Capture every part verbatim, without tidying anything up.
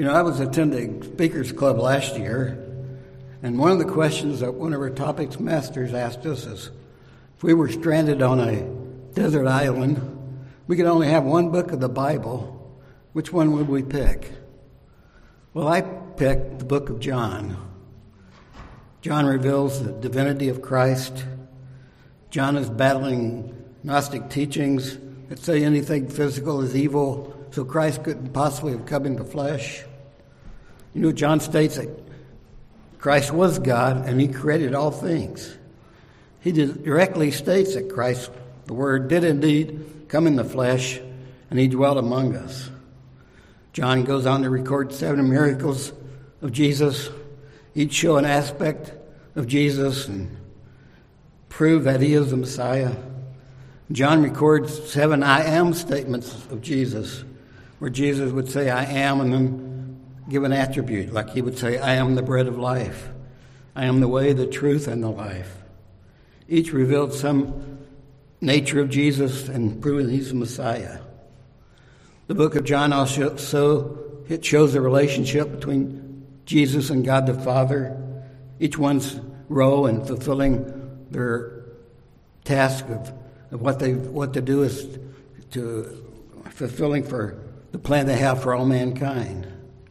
You know, I was attending Speakers Club last year, and one of the questions that one of our topics masters asked us is, if we were stranded on a desert island, we could only have one book of the Bible, which one would we pick? Well, I picked the book of John. John reveals the divinity of Christ. John is battling Gnostic teachings that say anything physical is evil, so Christ couldn't possibly have come in the flesh. You know, John states that Christ was God and he created all things. He directly states that Christ, the Word, did indeed come in the flesh and he dwelt among us. John goes on to record seven miracles of Jesus, each show an aspect of Jesus and prove that he is the Messiah. John records seven I am statements of Jesus, where Jesus would say, I am, and then give an attribute, like he would say, I am the bread of life. I am the way, the truth, and the life. Each revealed some nature of Jesus and proving he's the Messiah. The book of John also, it shows the relationship between Jesus and God the Father, each one's role in fulfilling their task of, of what they what to do is to fulfilling for the plan they have for all mankind.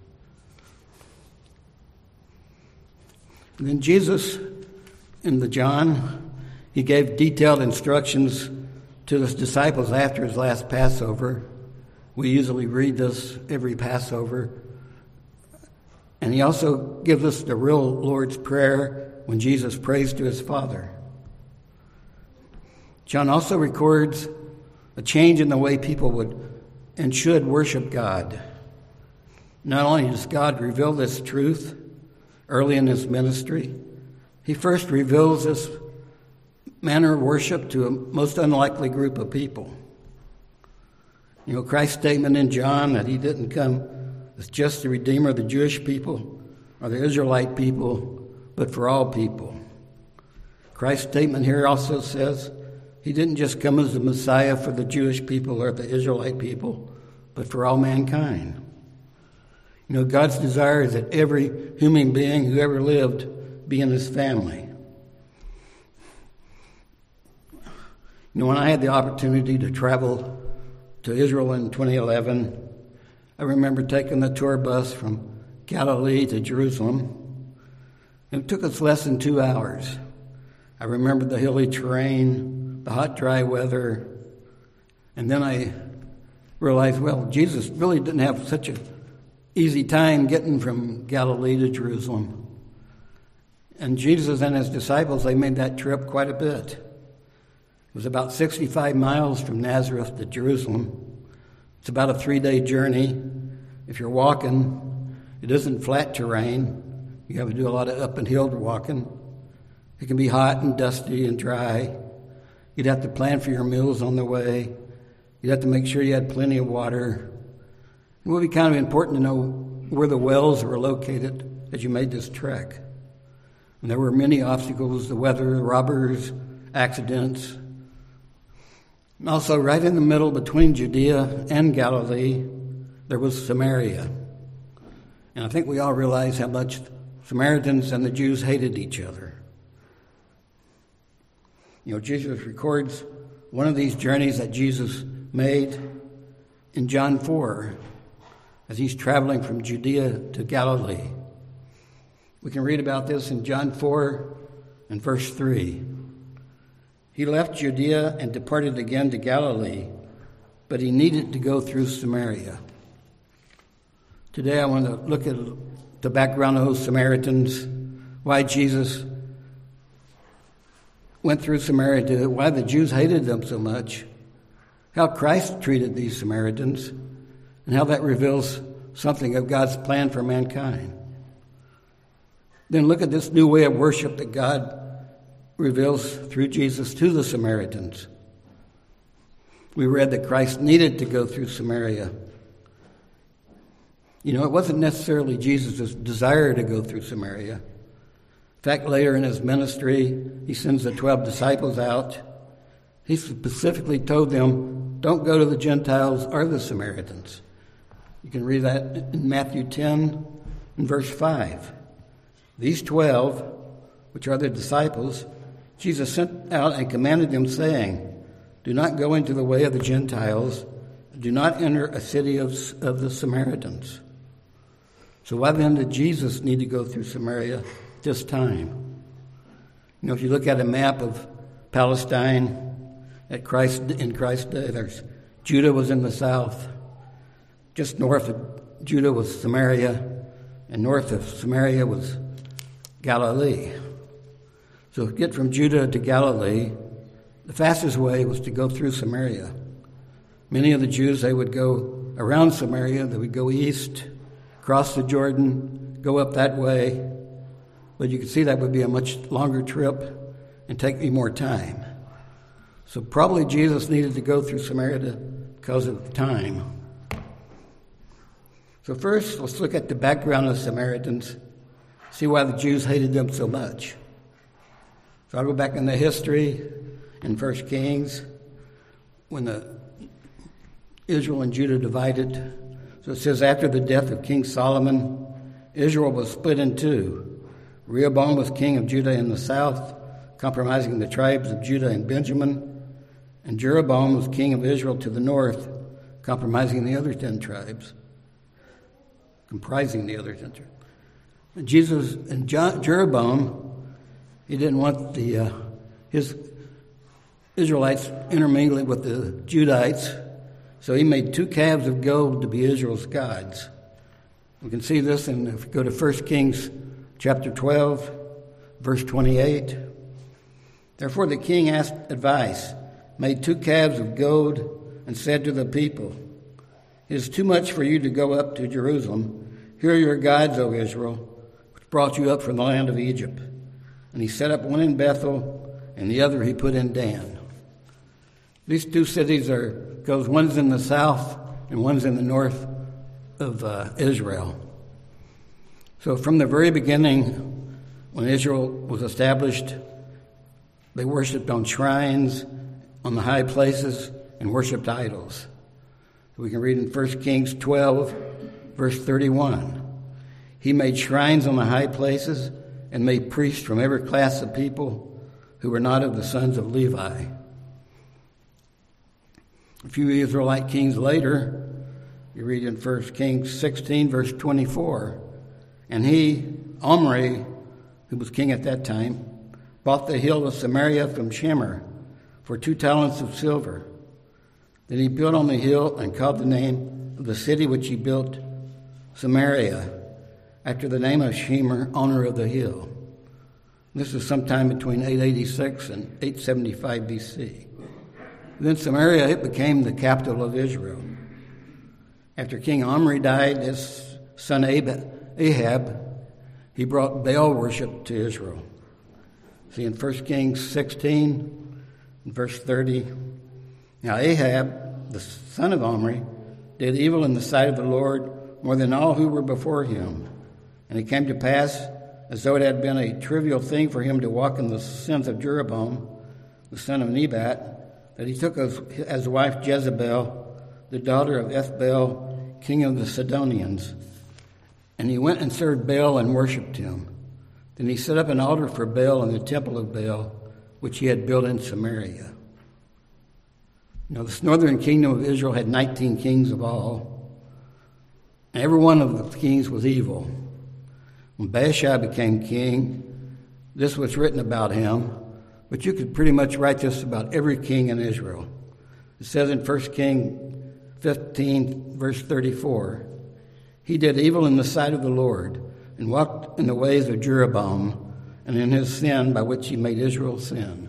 And then Jesus, in the John, he gave detailed instructions to his disciples after his last Passover. We usually read this every Passover. And he also gives us the real Lord's Prayer when Jesus prays to his Father. John also records a change in the way people would and should worship God. Not only does God reveal this truth early in his ministry, he first reveals this manner of worship to a most unlikely group of people. You know, Christ's statement in John that he didn't come as just the Redeemer of the Jewish people or the Israelite people, but for all people. Christ's statement here also says he didn't just come as the Messiah for the Jewish people or the Israelite people, but for all mankind. You know, God's desire is that every human being who ever lived be in his family. You know, when I had the opportunity to travel to Israel in twenty eleven, I remember taking the tour bus from Galilee to Jerusalem. It took us less than two hours. I remember the hilly terrain, the hot, dry weather, and then I realized, well, Jesus really didn't have such an easy time getting from Galilee to Jerusalem. And Jesus and his disciples, they made that trip quite a bit. It was about sixty-five miles from Nazareth to Jerusalem. It's about a three-day journey. If you're walking, it isn't flat terrain. You have to do a lot of up and hill walking. It can be hot and dusty and dry. You'd have to plan for your meals on the way. You'd have to make sure you had plenty of water. It would be kind of important to know where the wells were located as you made this trek. And there were many obstacles, the weather, robbers, accidents. And also right in the middle between Judea and Galilee, there was Samaria. And I think we all realize how much Samaritans and the Jews hated each other. You know, Jesus records one of these journeys that Jesus made in John four as he's traveling from Judea to Galilee. We can read about this in John four and verse three. He left Judea and departed again to Galilee, but he needed to go through Samaria. Today I want to look at the background of those Samaritans, why Jesus went through Samaria, why the Jews hated them so much, how Christ treated these Samaritans, and how that reveals something of God's plan for mankind. Then look at this new way of worship that God reveals through Jesus to the Samaritans. We read that Christ needed to go through Samaria. You know, it wasn't necessarily Jesus' desire to go through Samaria. In fact, later in his ministry, he sends the twelve disciples out. He specifically told them, don't go to the Gentiles or the Samaritans. You can read that in Matthew ten and verse five. These twelve, which are the disciples, Jesus sent out and commanded them, saying, do not go into the way of the Gentiles, do not enter a city of, of the Samaritans. So why then did Jesus need to go through Samaria at this time? You know, if you look at a map of Palestine at Christ in Christ's day, there's Judah was in the south. Just north of Judah was Samaria, and north of Samaria was Galilee. So to get from Judah to Galilee, the fastest way was to go through Samaria. Many of the Jews, they would go around Samaria, they would go east, cross the Jordan, go up that way. But you can see that would be a much longer trip and take me more time. So probably Jesus needed to go through Samaria to, because of the time. So first, let's look at the background of the Samaritans, see why the Jews hated them so much. So I'll go back in the history in First Kings when the Israel and Judah divided. So it says, after the death of King Solomon, Israel was split in two. Rehoboam was king of Judah in the south, compromising the tribes of Judah and Benjamin, and Jeroboam was king of Israel to the north, compromising the other ten tribes, comprising the other ten tribes. And Jesus and Jeroboam, he didn't want the uh, his Israelites intermingling with the Judites, so he made two calves of gold to be Israel's gods. We can see this in, if we go to First Kings chapter twelve, verse twenty-eight. Therefore the king asked advice, made two calves of gold, and said to the people, it is too much for you to go up to Jerusalem. Here are your gods, O Israel, which brought you up from the land of Egypt. And he set up one in Bethel, and the other he put in Dan. These two cities are, because one's in the south and one's in the north of uh, Israel. So from the very beginning, when Israel was established, they worshipped on shrines, on the high places, and worshipped idols. So we can read in First Kings twelve, verse thirty-one. He made shrines on the high places and made priests from every class of people who were not of the sons of Levi. A few Israelite kings later, you read in First Kings sixteen, verse twenty-four, and he, Omri, who was king at that time, bought the hill of Samaria from Shemer for two talents of silver. Then he built on the hill and called the name of the city which he built Samaria, after the name of Shemer, owner of the hill. This is sometime between eight eighty-six and eight seventy-five B C. Then Samaria, it became the capital of Israel. After King Omri died, his son Ahab, he brought Baal worship to Israel. See in First Kings sixteen, verse thirty. Now Ahab, the son of Omri, did evil in the sight of the Lord more than all who were before him. And it came to pass, as though it had been a trivial thing for him to walk in the sins of Jeroboam, the son of Nebat, that he took as, as wife Jezebel, the daughter of Ethbaal, king of the Sidonians. And he went and served Baal and worshipped him. Then he set up an altar for Baal in the temple of Baal, which he had built in Samaria. Now, this northern kingdom of Israel had nineteen kings of all. And every one of the kings was evil. When Baasha became king, this was written about him, but you could pretty much write this about every king in Israel. It says in First Kings fifteen, verse thirty-four, he did evil in the sight of the Lord and walked in the ways of Jeroboam and in his sin by which he made Israel sin.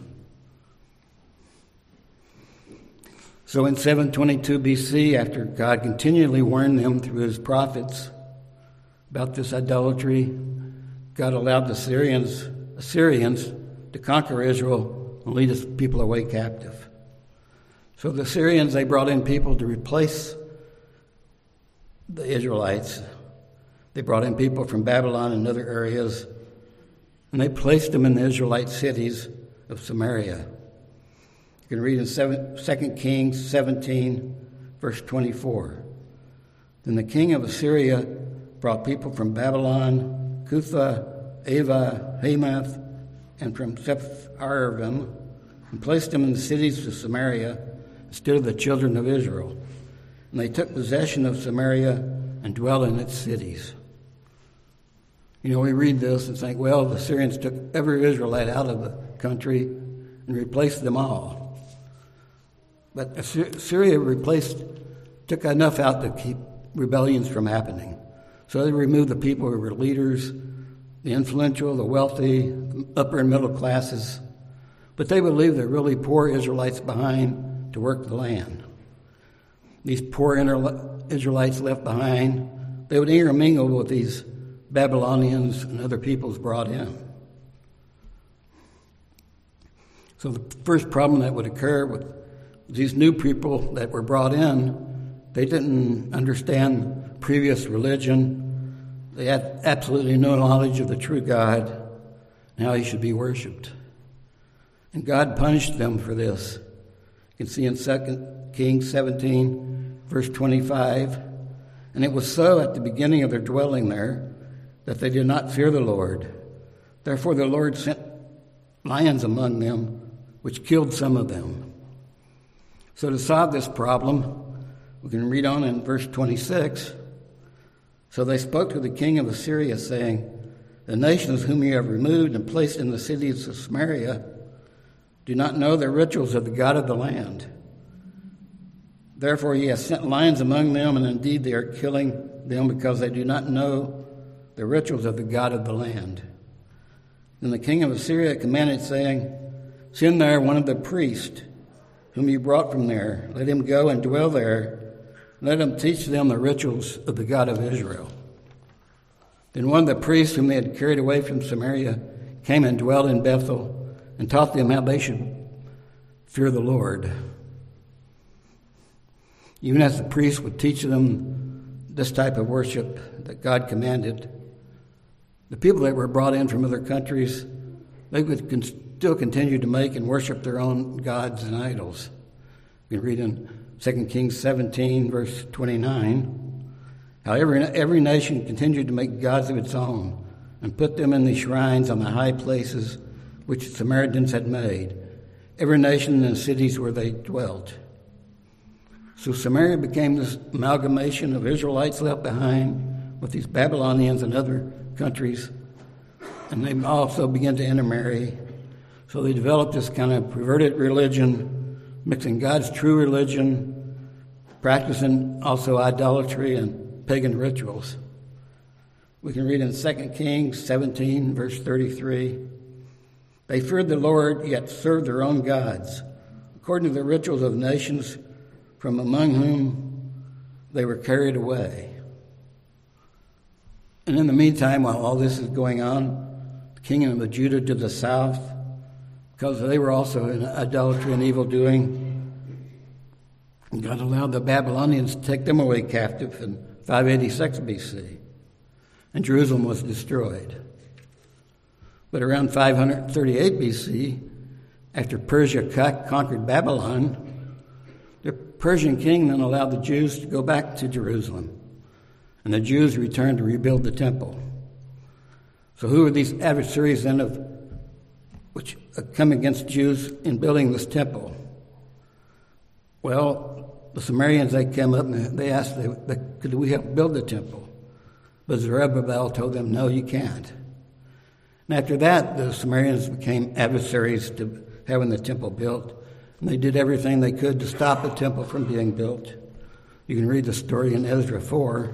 So in seven twenty-two B C, after God continually warned them through his prophets about this idolatry, God allowed the Syrians, Assyrians to conquer Israel and lead his people away captive. So the Syrians, they brought in people to replace the Israelites. They brought in people from Babylon and other areas, and they placed them in the Israelite cities of Samaria. You can read in Second Kings seventeen, verse twenty-four. Then the king of Assyria brought people from Babylon, Cutha, Ava, Hamath, and from Sepharvaim, and placed them in the cities of Samaria instead of the children of Israel. And they took possession of Samaria and dwelt in its cities. You know, we read this and think, well, the Syrians took every Israelite out of the country and replaced them all. But Assyria replaced, took enough out to keep rebellions from happening. So they removed the people who were leaders, the influential, the wealthy, the upper and middle classes. But they would leave the really poor Israelites behind to work the land. These poor Israelites left behind, they would intermingle with these Babylonians and other peoples brought in. So the first problem that would occur with these new people that were brought in, they didn't understand previous religion. They had absolutely no knowledge of the true God and how he should be worshipped. And God punished them for this. You can see in Second Kings seventeen, verse twenty-five, and it was so at the beginning of their dwelling there that they did not fear the Lord. Therefore the Lord sent lions among them, which killed some of them. So to solve this problem, we can read on in verse twenty-six. So they spoke to the king of Assyria, saying, the nations whom you have removed and placed in the cities of Samaria do not know the rituals of the God of the land. Therefore he has sent lions among them, and indeed they are killing them because they do not know the rituals of the God of the land. Then the king of Assyria commanded, saying, send there one of the priests whom you brought from there. Let him go and dwell there. Let him teach them the rituals of the God of Israel. Then one of the priests whom they had carried away from Samaria came and dwelt in Bethel and taught them how they should fear the Lord. Even as the priest would teach them this type of worship that God commanded, the people that were brought in from other countries, they would con- still continue to make and worship their own gods and idols. You can read in Second Kings seventeen, verse twenty-nine, how every, every nation continued to make gods of its own and put them in the shrines on the high places which the Samaritans had made, every nation in the cities where they dwelt. So Samaria became this amalgamation of Israelites left behind with these Babylonians and other countries, and they also began to intermarry. So they developed this kind of perverted religion, mixing God's true religion, practicing also idolatry and pagan rituals. We can read in Second Kings seventeen, verse thirty-three, they feared the Lord, yet served their own gods, according to the rituals of nations from among whom they were carried away. And in the meantime, while all this is going on, the kingdom of Judah to the south, because they were also in idolatry and evil doing, God allowed the Babylonians to take them away captive in five eighty-six B C, and Jerusalem was destroyed. But around five thirty-eight B C, after Persia conquered Babylon, the Persian king then allowed the Jews to go back to Jerusalem, and the Jews returned to rebuild the temple. So who are these adversaries then of which come against Jews in building this temple? Well, the Samaritans, they came up and they asked, they, they, could we help build the temple? But Zerubbabel told them, no, you can't. And after that, the Samaritans became adversaries to having the temple built, and they did everything they could to stop the temple from being built. You can read the story in Ezra four.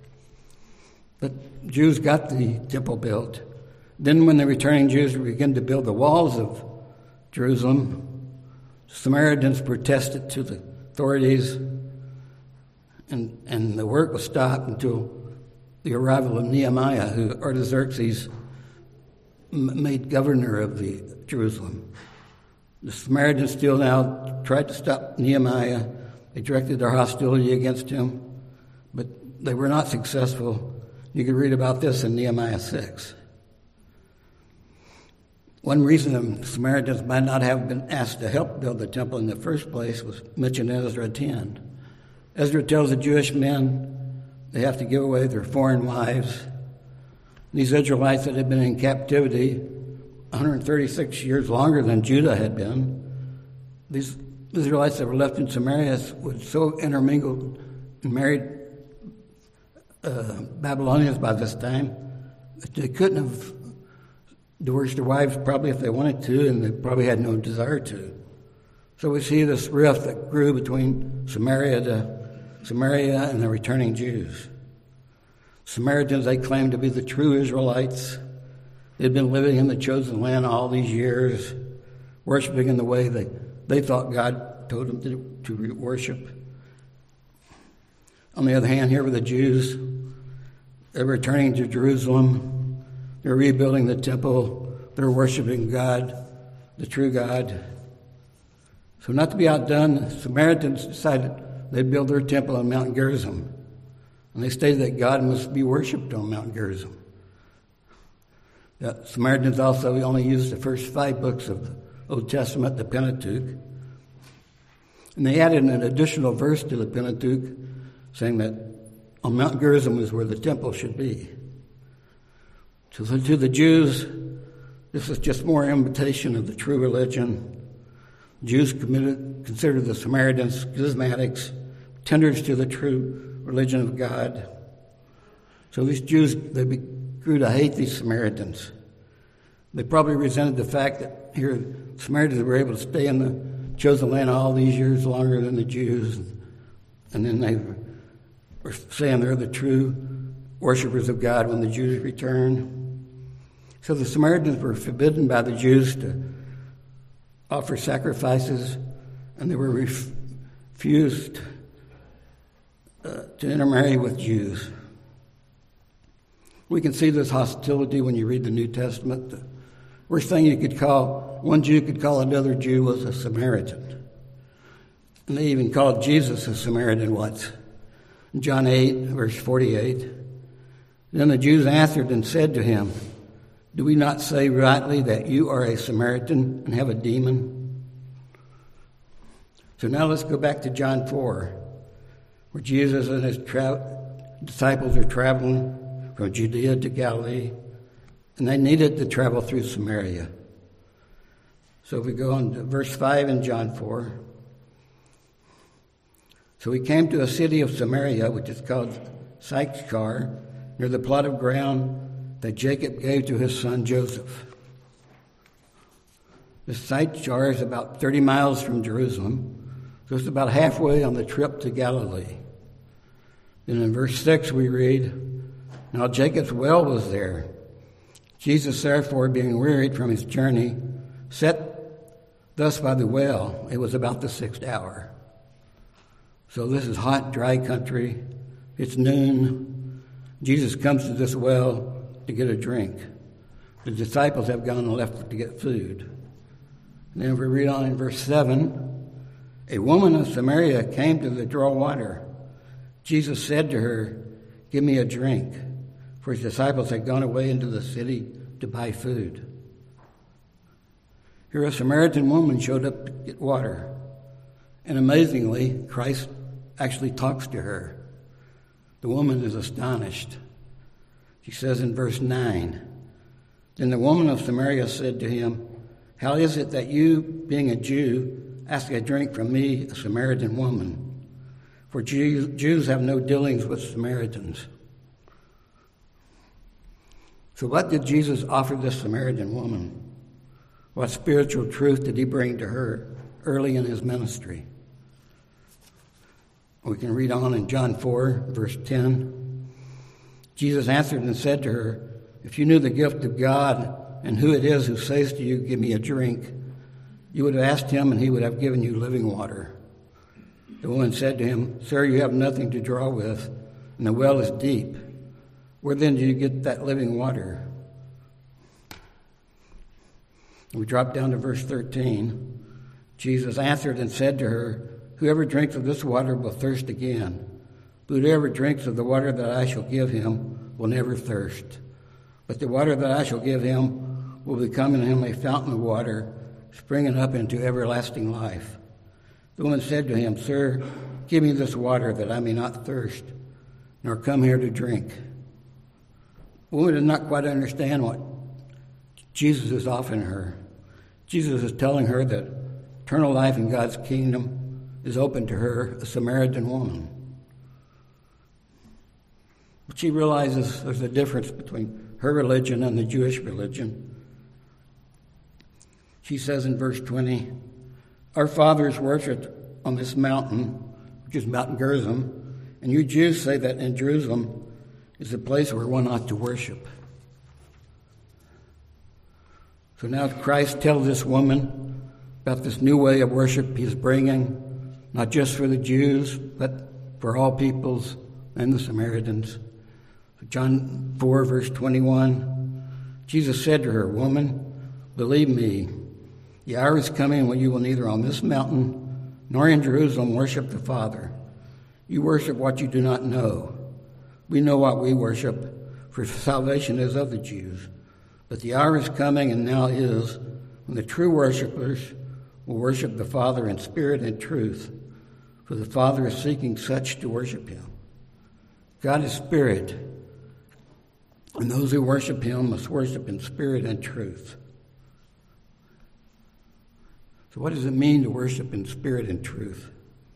But Jews got the temple built. Then when the returning Jews began to build the walls of Jerusalem, Samaritans protested to the authorities, and, and the work was stopped until the arrival of Nehemiah, who Artaxerxes made governor of the Jerusalem. The Samaritans still now tried to stop Nehemiah. They directed their hostility against him, but they were not successful. You can read about this in Nehemiah six. One reason the Samaritans might not have been asked to help build the temple in the first place was mentioned in Ezra ten. Ezra tells the Jewish men they have to give away their foreign wives. These Israelites that had been in captivity one hundred thirty-six years longer than Judah had been, these Israelites that were left in Samaria were so intermingled and married uh, Babylonians by this time that they couldn't have divorced their wives probably if they wanted to, and they probably had no desire to. So we see this rift that grew between Samaria to Samaria and the returning Jews. Samaritans, they claimed to be the true Israelites. They'd been living in the chosen land all these years, worshiping in the way they, they thought God told them to, to worship. On the other hand, here were the Jews. They're returning to Jerusalem. They're rebuilding the temple. They're worshiping God, the true God. So not to be outdone, the Samaritans decided they'd build their temple on Mount Gerizim. And they stated that God must be worshipped on Mount Gerizim. The Samaritans also only used the first five books of the Old Testament, the Pentateuch. And they added an additional verse to the Pentateuch saying that on Mount Gerizim is where the temple should be. So to the Jews, this is just more imitation of the true religion. Jews committed, considered the Samaritans schismatics, tenders to the true religion of God. So these Jews, they grew to hate these Samaritans. They probably resented the fact that here Samaritans were able to stay in the chosen land all these years longer than the Jews. And then they were saying they're the true worshipers of God when the Jews returned. So the Samaritans were forbidden by the Jews to offer sacrifices, and they were refused uh, to intermarry with Jews. We can see this hostility when you read the New Testament. The worst thing you could call, one Jew could call another Jew was a Samaritan. And they even called Jesus a Samaritan once. In John eight, verse forty-eight. Then the Jews answered and said to him, "Do we not say rightly that you are a Samaritan and have a demon?" So now let's go back to John four, where Jesus and his tra- disciples are traveling from Judea to Galilee, and they needed to travel through Samaria. So if we go on to verse five in John four. So he came to a city of Samaria, which is called Sychar, near the plot of ground that Jacob gave to his son Joseph. The Sychar is about thirty miles from Jerusalem, so it's about halfway on the trip to Galilee. Then in verse six we read, "Now Jacob's well was there. Jesus, therefore, being wearied from his journey, sat thus by the well. It was about the sixth hour." So this is hot, dry country. It's noon. Jesus comes to this well to get a drink. The disciples have gone and left to get food. And then if we read on in verse seven, "A woman of Samaria came to the draw water. Jesus said to her, 'Give me a drink,' for his disciples had gone away into the city to buy food." Here a Samaritan woman showed up to get water. And amazingly, Christ actually talks to her. The woman is astonished. She says in verse nine, "Then the woman of Samaria said to him, 'How is it that you, being a Jew, ask a drink from me, a Samaritan woman? For Jews, Jews have no dealings with Samaritans.'" So what did Jesus offer this Samaritan woman? What spiritual truth did he bring to her early in his ministry? We can read on in John four, verse ten. Jesus answered and said to her, "If you knew the gift of God and who it is who says to you, 'Give me a drink,' you would have asked him and he would have given you living water." The woman said to him, "Sir, you have nothing to draw with, and the well is deep. Where then do you get that living water?" We drop down to verse thirteen. Jesus answered and said to her, "Whoever drinks of this water will thirst again. But whoever drinks of the water that I shall give him will never thirst. But the water that I shall give him will become in him a fountain of water, springing up into everlasting life." The woman said to him, "Sir, give me this water that I may not thirst, nor come here to drink. The woman did not quite understand what Jesus is offering her. Jesus is telling her that eternal life in God's kingdom is open to her, a Samaritan woman. But she realizes there's a difference between her religion and the Jewish religion. She says in verse twenty, "Our fathers worshipped on this mountain," which is Mount Gerizim, "and you Jews say that in Jerusalem is the place where one ought to worship." So now Christ tells this woman about this new way of worship he's bringing, not just for the Jews, but for all peoples and the Samaritans. John four, verse twenty-one, Jesus said to her, "Woman, believe me, the hour is coming when you will neither on this mountain nor in Jerusalem worship the Father. You worship what you do not know. We know what we worship, for salvation is of the Jews. But the hour is coming, and now is, when the true worshipers will worship the Father in spirit and truth, for the Father is seeking such to worship him. God is spirit, and those who worship him must worship in spirit and truth." So what does it mean to worship in spirit and truth?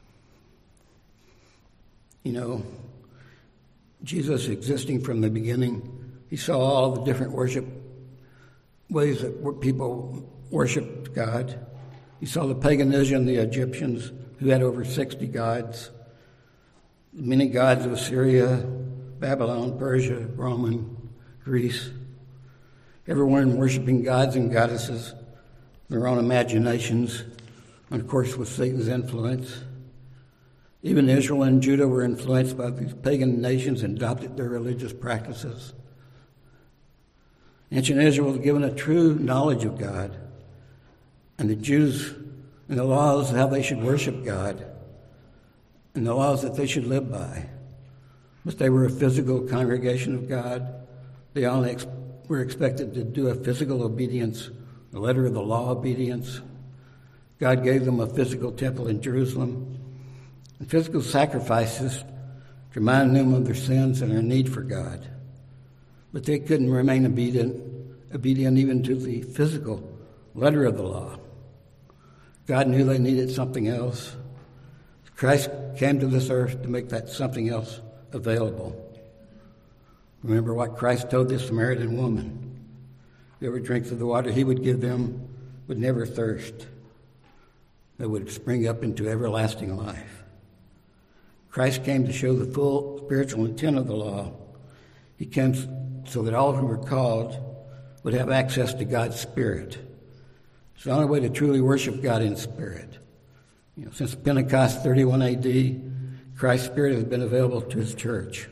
You know, Jesus existing from the beginning, he saw all the different worship ways that people worshiped God. He saw the paganism, the Egyptians, who had over sixty gods, many gods of Assyria, Babylon, Persia, Roman, Greece. Everyone worshiping gods and goddesses, their own imaginations, and of course with Satan's influence. Even Israel and Judah were influenced by these pagan nations and adopted their religious practices. Ancient Israel was given a true knowledge of God, and the Jews and the laws of how they should worship God, and the laws that they should live by. But they were a physical congregation of God. They only ex- were expected to do a physical obedience, the letter of the law obedience. God gave them a physical temple in Jerusalem and physical sacrifices to remind them of their sins and their need for God. But they couldn't remain obedient, obedient even to the physical letter of the law. God knew they needed something else. Christ came to this earth to make that something else available. Remember what Christ told this Samaritan woman. Whoever drinks of the water he would give them would never thirst. They would spring up into everlasting life. Christ came to show the full spiritual intent of the law. He came so that all who were called would have access to God's Spirit. It's the only way to truly worship God in spirit. You know, since Pentecost thirty-one A D, Christ's Spirit has been available to his church.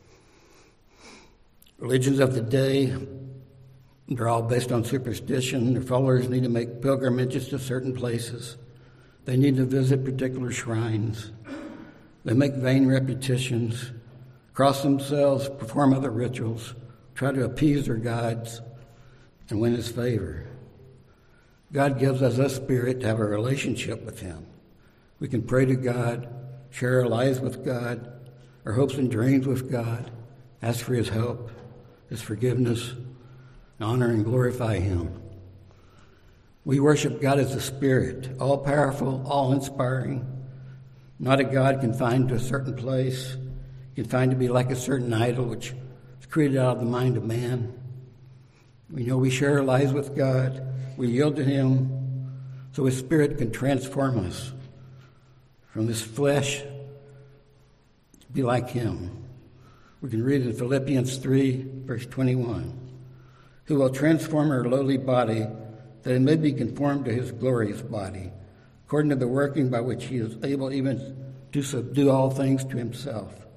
Religions of the day, they're all based on superstition. Their followers need to make pilgrimages to certain places. They need to visit particular shrines. They make vain repetitions, cross themselves, perform other rituals, try to appease their gods, and win his favor. God gives us a spirit to have a relationship with him. We can pray to God, share our lives with God, our hopes and dreams with God, ask for his help, his forgiveness, honor and glorify him. We worship God as a spirit, all-powerful, all-inspiring, not a God confined to a certain place, confined to be like a certain idol which is created out of the mind of man. We know we share our lives with God, we yield to him, so his Spirit can transform us from this flesh to be like him. We can read in Philippians three, verse twenty-one, who will transform our lowly body that it may be conformed to his glorious body, according to the working by which he is able even to subdue all things to himself.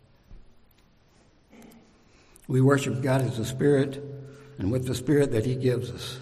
We worship God as a spirit and with the Spirit that he gives us.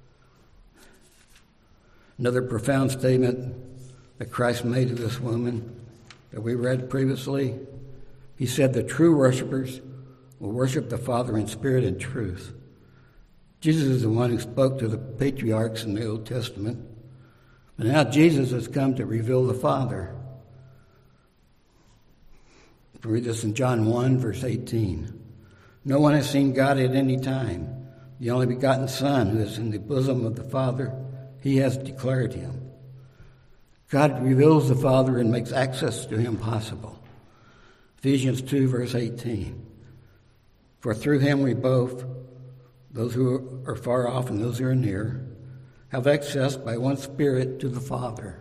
Another profound statement that Christ made to this woman that we read previously, he said the true worshipers will worship the Father in spirit and truth. Jesus is the one who spoke to the patriarchs in the Old Testament, but now Jesus has come to reveal the Father. We read this in John one, verse eighteen. No one has seen God at any time. The only begotten Son, who is in the bosom of the Father, he has declared him. God reveals the Father and makes access to him possible. Ephesians two, verse eighteen. For through him we both, those who are far off and those who are near, have access by one Spirit to the Father.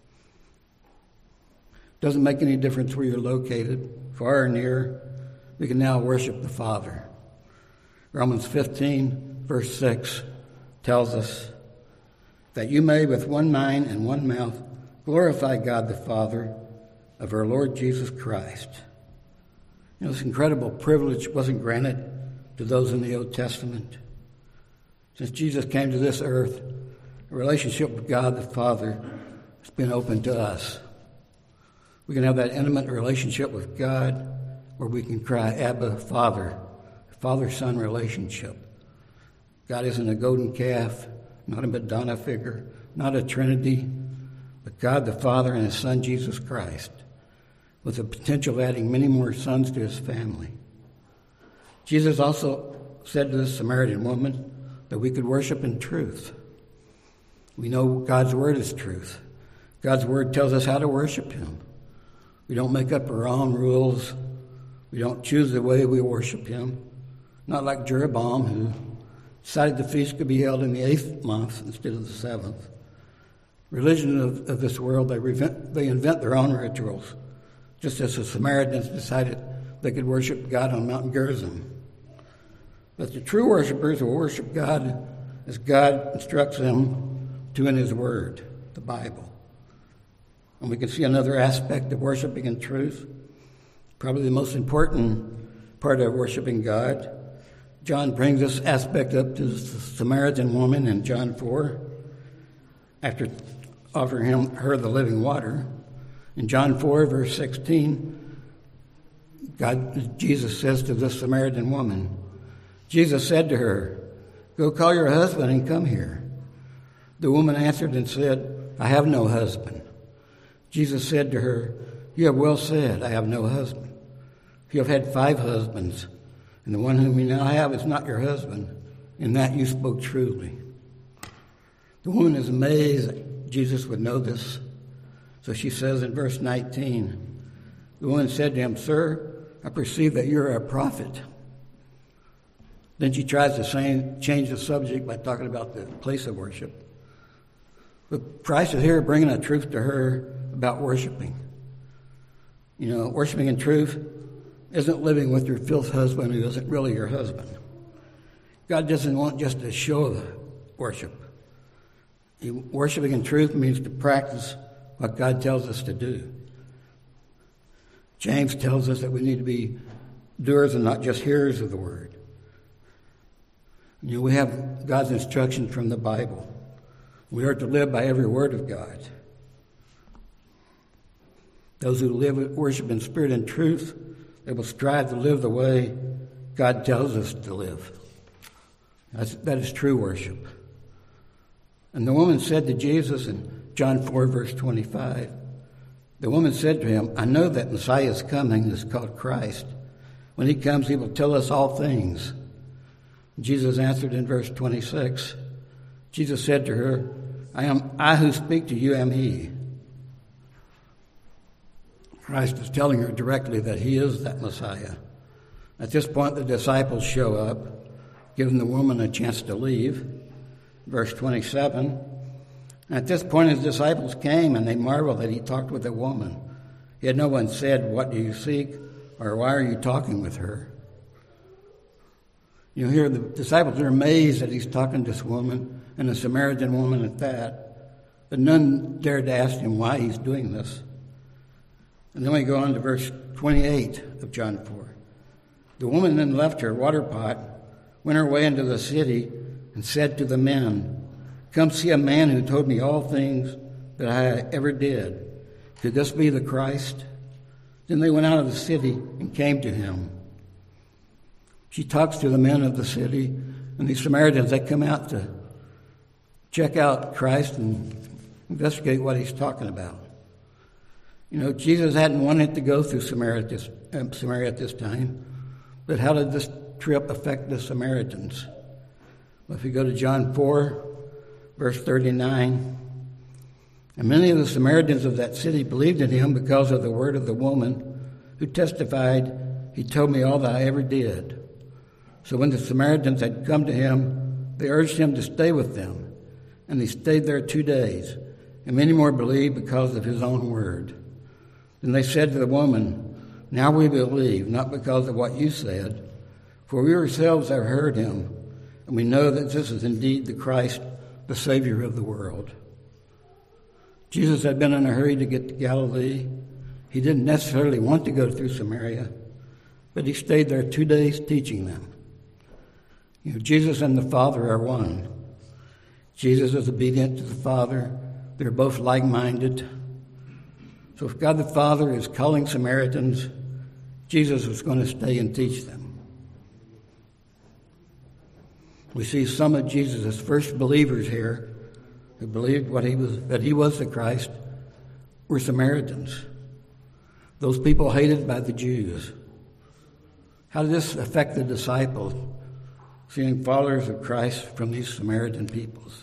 Doesn't make any difference where you're located, far or near. We can now worship the Father. Romans fifteen, verse six tells us that you may with one mind and one mouth glorify God the Father of our Lord Jesus Christ. You know, this incredible privilege wasn't granted to those in the Old Testament. Since Jesus came to this earth, a relationship with God the Father has been open to us. We can have that intimate relationship with God where we can cry, Abba, Father, father-son relationship. God isn't a golden calf, not a Madonna figure, not a Trinity, but God the Father and his Son, Jesus Christ, with the potential of adding many more sons to his family. Jesus also said to the Samaritan woman that we could worship in truth. We know God's word is truth. God's word tells us how to worship him. We don't make up our own rules. We don't choose the way we worship him. Not like Jeroboam, who decided the feast could be held in the eighth month instead of the seventh. Religion of, of this world, they, revent, they invent their own rituals, just as the Samaritans decided they could worship God on Mount Gerizim. But the true worshipers will worship God as God instructs them to in his word, the Bible. And we can see another aspect of worshiping in truth, probably the most important part of worshiping God. John brings this aspect up to the Samaritan woman in John four, after offering him, her the living water. In John four, verse sixteen, God, Jesus says to the Samaritan woman, Jesus said to her, go call your husband and come here. The woman answered and said, I have no husband. Jesus said to her, you have well said, I have no husband. You have had five husbands, and the one whom you now have is not your husband. In that you spoke truly. The woman is amazed that Jesus would know this. So she says in verse nineteen, the woman said to him, Sir, I perceive that you're a prophet. Then she tries to say, change the subject by talking about the place of worship. But Christ is here bringing a truth to her about worshiping. You know, worshiping in truth isn't living with your filth husband who isn't really your husband. God doesn't want just a show of worship. Worshiping in truth means to practice what God tells us to do. James tells us that we need to be doers and not just hearers of the word. You know, we have God's instructions from the Bible. We are to live by every word of God. Those who live worship in spirit and truth, they will strive to live the way God tells us to live. That's, that is true worship. And the woman said to Jesus in John four, verse twenty-five, the woman said to him, I know that Messiah is coming, is called Christ. When he comes, he will tell us all things. Jesus answered in verse twenty-six, Jesus said to her, I am I who speak to you am he. Christ is telling her directly that he is that Messiah. At this point, the disciples show up, giving the woman a chance to leave. Verse twenty-seven, at this point his disciples came, and they marveled that he talked with a woman. Yet no one said, what do you seek? Or why are you talking with her? You hear the disciples are amazed that he's talking to this woman, and a Samaritan woman at that. But none dared to ask him why he's doing this. And then we go on to verse twenty-eight of John four. The woman then left her water pot, went her way into the city, and said to the men, come see a man who told me all things that I ever did. Could this be the Christ? Then they went out of the city and came to him. She talks to the men of the city, and these Samaritans, they come out to check out Christ and investigate what he's talking about. You know, Jesus hadn't wanted to go through Samaria at this, uh, Samaria at this time, but how did this trip affect the Samaritans? Well, if you go to John four, verse thirty-nine, and many of the Samaritans of that city believed in him because of the word of the woman who testified, he told me all that I ever did. So when the Samaritans had come to him, they urged him to stay with them, and he stayed there two days, and many more believed because of his own word. Then they said to the woman, now we believe, not because of what you said, for we ourselves have heard him, and we know that this is indeed the Christ, the Savior of the world. Jesus had been in a hurry to get to Galilee. He didn't necessarily want to go through Samaria, but he stayed there two days teaching them. You know, Jesus and the Father are one. Jesus is obedient to the Father. They're both like-minded. So if God the Father is calling Samaritans, Jesus was going to stay and teach them. We see some of Jesus' first believers here who believed what he was, that he was the Christ, were Samaritans. Those people hated by the Jews. How did this affect the disciples, seeing followers of Christ from these Samaritan peoples?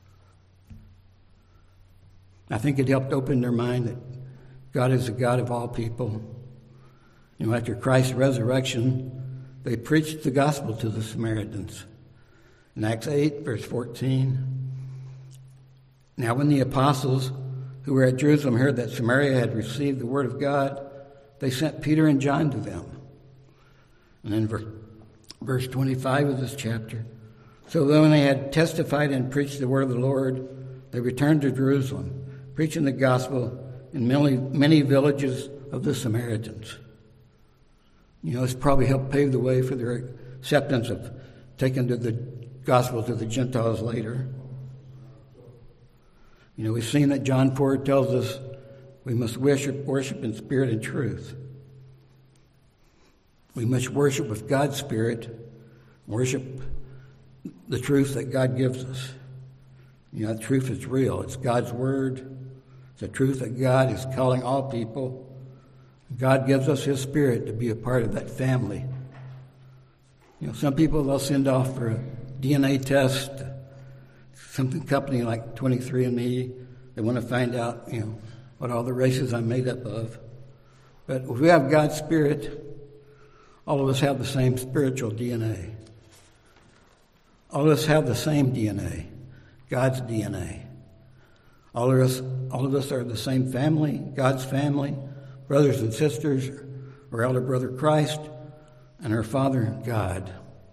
I think it helped open their mind that God is the God of all people. You know, after Christ's resurrection, they preached the gospel to the Samaritans. In Acts eight, verse fourteen, now when the apostles who were at Jerusalem heard that Samaria had received the word of God, they sent Peter and John to them. And then verse twenty-five of this chapter, so when they had testified and preached the word of the Lord, they returned to Jerusalem, preaching the gospel in many, many villages of the Samaritans. You know, it's probably helped pave the way for their acceptance of taking to the gospel to the Gentiles later. You know, we've seen that John four tells us we must worship, worship in spirit and truth. We must worship with God's Spirit, worship the truth that God gives us. You know, the truth is real. It's God's Word. It's the truth that God is calling all people. God gives us His Spirit to be a part of that family. You know, some people, they'll send off for a D N A test, something company like twenty-three and me. They want to find out, you know, what all the races I'm made up of. But if we have God's Spirit, all of us have the same spiritual D N A. All of us have the same D N A, God's D N A. All of us, all of us are the same family, God's family, brothers and sisters, our elder brother Christ, and our Father God.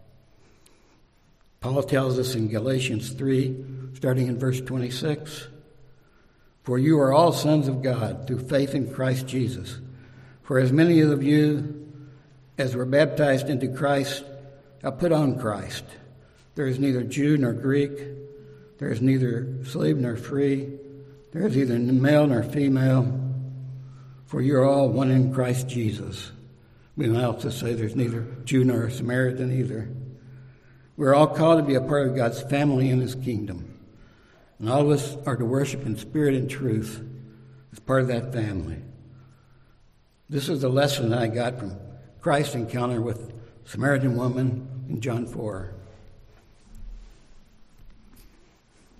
Paul tells us in Galatians three, starting in verse twenty-six, for you are all sons of God through faith in Christ Jesus. For as many of you as were baptized into Christ have put on Christ. There is neither Jew nor Greek. There is neither slave nor free. There is neither male nor female. For you are all one in Christ Jesus. We might also say there's neither Jew nor Samaritan either. We're all called to be a part of God's family in His kingdom. And all of us are to worship in spirit and truth as part of that family. This is the lesson that I got from Christ's encounter with Samaritan woman in John four.